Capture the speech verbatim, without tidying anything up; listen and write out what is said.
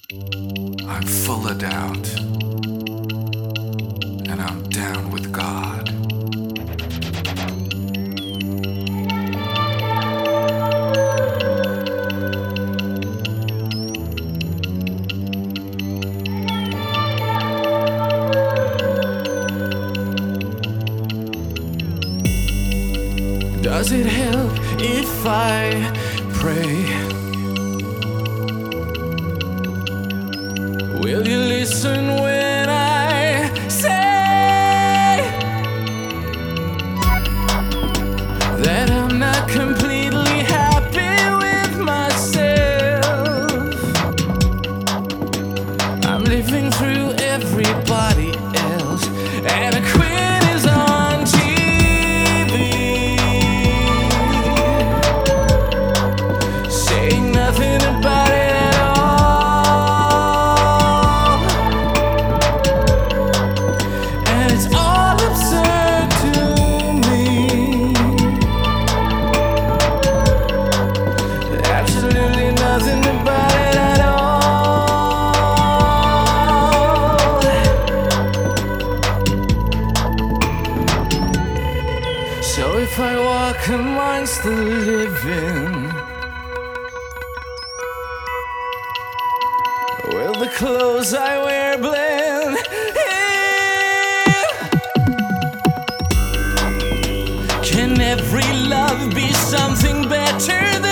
I'm full of doubt, and I'm down with God. Does it help if I pray? Will you listen when I say that I'm not completely happy with myself? I'm living through everybody else, and a queen is on T V, saying nothing about it at all. And it's all absurd to me. Absolutely nothing about it at all. So if I walk amongst the living, will the clothes I wear blend in? Can every love be something better than